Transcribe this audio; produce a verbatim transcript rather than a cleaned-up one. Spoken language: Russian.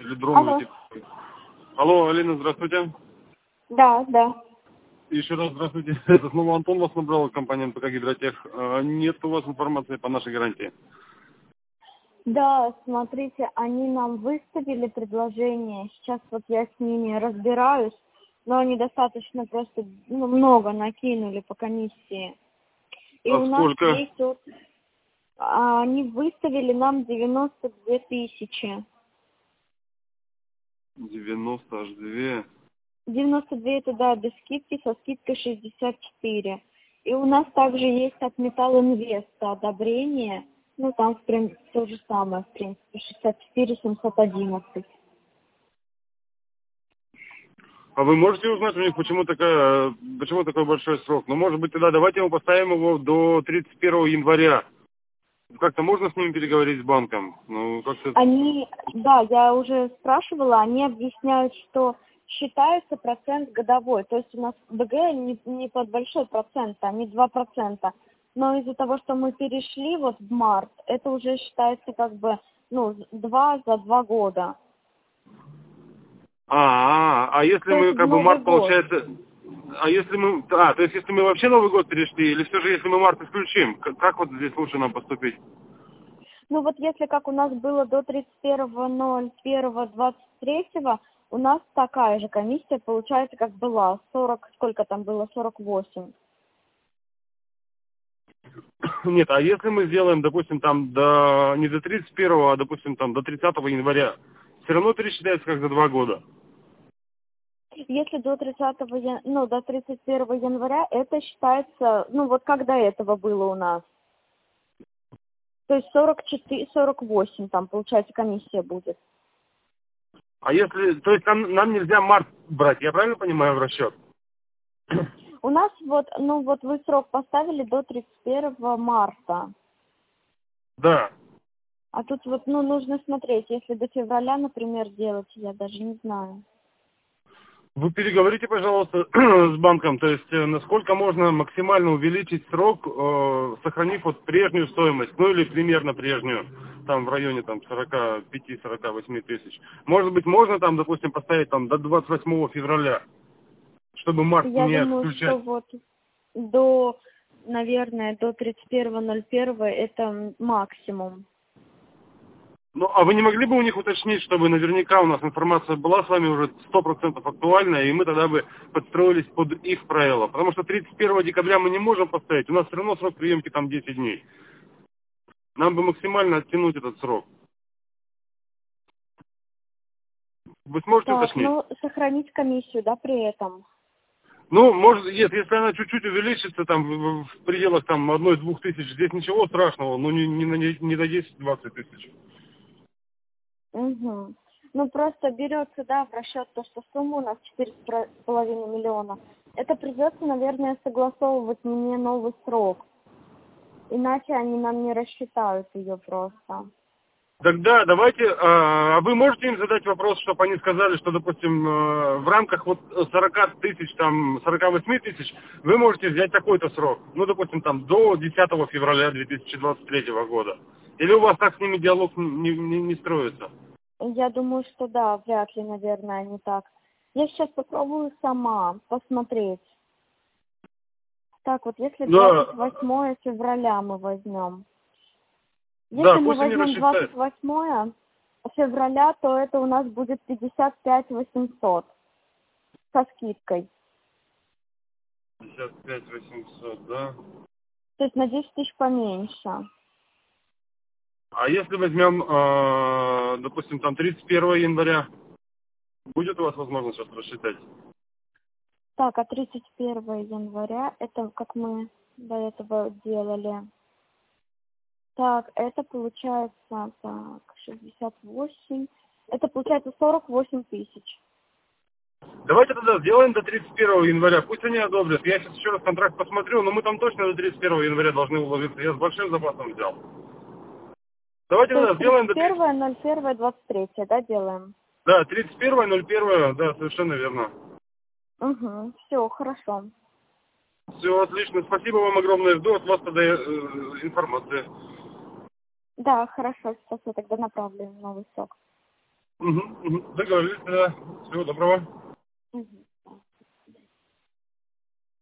Или дрон Алло. летит. Алло, Алина, здравствуйте. Да, да. Еще раз здравствуйте. Это снова Антон вас набрал, компания эн пэ ка Гидротех. А, Нет у вас информации по нашей гарантии? Да, смотрите, они нам выставили предложение. Сейчас вот я с ними разбираюсь, но они достаточно просто ну, много накинули по комиссии. И А у нас сколько? есть вот, а, они выставили нам девяносто две тысячи. девяносто аж две. девяносто две это да, без скидки, со скидкой шестьдесят четыре. И у нас также есть от Металл Инвеста одобрение. Ну, там, в принципе, то же самое, в принципе, шестьдесят четыре семьсот одиннадцать. А вы можете узнать у них, почему, такая, почему такой большой срок? Ну, может быть, тогда давайте мы поставим его до тридцать первого января. Как-то можно с ними переговорить с банком? Ну, как-то... Они, да, я уже спрашивала, они объясняют, что считается процент годовой. То есть у нас бэ гэ не, не под большой процент, а не два процента. Но из-за того, что мы перешли вот в март, это уже считается как бы, ну, два за два года. А, а, а если То есть мы, в как бы, Новый март, год. получается... А если мы... А, то есть если мы вообще Новый год перешли, или все же если мы март исключим? Как, как вот здесь лучше нам поступить? Ну вот если как у нас было до тридцать первого ноль первого двадцать третьего, у нас такая же комиссия получается, как была, сорок, сколько там было, сорок восемь. Нет, а если мы сделаем, допустим, там до не до тридцать первого, а, допустим, там до тридцатого января, все равно пересчитается как за два года. Если до тридцатого, я- ну, до тридцать первого января, это считается, ну, вот как до этого было у нас. То есть сорок четыре, сорок восемь там, получается, комиссия будет. А если, то есть нам, нам нельзя март брать, я правильно понимаю в расчет? У нас вот, ну, вот вы срок поставили до тридцать первого марта. Да. А тут вот, ну, нужно смотреть, если до февраля, например, делать, я даже не знаю. Вы переговорите, пожалуйста, с банком, то есть э, насколько можно максимально увеличить срок, э, сохранив вот прежнюю стоимость, ну или примерно прежнюю, там в районе там сорок пять сорок восемь тысяч. Может быть, можно там, допустим, поставить там до двадцать восьмого февраля, чтобы март Я не думаю, что включать. вот до, наверное, до тридцать первого ноль первого это максимум. Ну, а вы не могли бы у них уточнить, чтобы наверняка у нас информация была с вами уже сто процентов актуальная, и мы тогда бы подстроились под их правила? Потому что тридцать первого декабря мы не можем поставить, у нас все равно срок приемки там десять дней. Нам бы максимально оттянуть этот срок. Вы сможете Так, уточнить? ну, сохранить комиссию, да, при этом. Ну, может, если, если она чуть-чуть увеличится там в, в пределах там одной-двух тысяч, здесь ничего страшного, но не, не, на не не на десять-двадцать тысяч. Угу. Ну, просто берется, да, в расчет то, что сумма у нас четыре с половиной миллиона. Это придется, наверное, согласовывать мне новый срок. Иначе они нам не рассчитают ее просто. Тогда давайте, а а вы можете им задать вопрос, чтобы они сказали, что, допустим, э, в рамках вот сорок тысяч, там, сорок восемь тысяч, вы можете взять такой-то срок, ну, допустим, там, до десятого февраля две тысячи двадцать третьего года. Или у вас так с ними диалог не, не, не строится? Я думаю, что да, вряд ли, наверное, не так. Я сейчас попробую сама посмотреть. Так вот, если двадцать Да, восьмое февраля мы возьмем. да, Если мы пусть они возьмем двадцать рассчитают. восьмое февраля, то это у нас будет пятьдесят пять восемьсот со скидкой. пятьдесят пять восемьсот, да? То есть на десять тысяч поменьше. А если возьмем, э, допустим, там тридцать первого января, будет у вас возможность что-то рассчитать? Так, а тридцать первого января, это как мы до этого делали. Так, это получается, так, шестьдесят восемь. Это получается сорок восемь тысяч. Давайте тогда сделаем до тридцать первого января. Пусть они одобрят. Я сейчас еще раз контракт посмотрю, но мы там точно до тридцать первого января должны уложиться. Я с большим запасом взял. Давайте То тогда есть сделаем тридцать до тридцать... первое ноль первое двадцать третье, да, делаем? Да, тридцать первого ноль первого, да, совершенно верно. Угу, все, хорошо. Все, отлично. Спасибо вам огромное. Жду от вас тогда э, информации. Да, хорошо, сейчас я тогда направлю новый срок. Угу, угу. Договорились, да. Всего доброго. Мгм.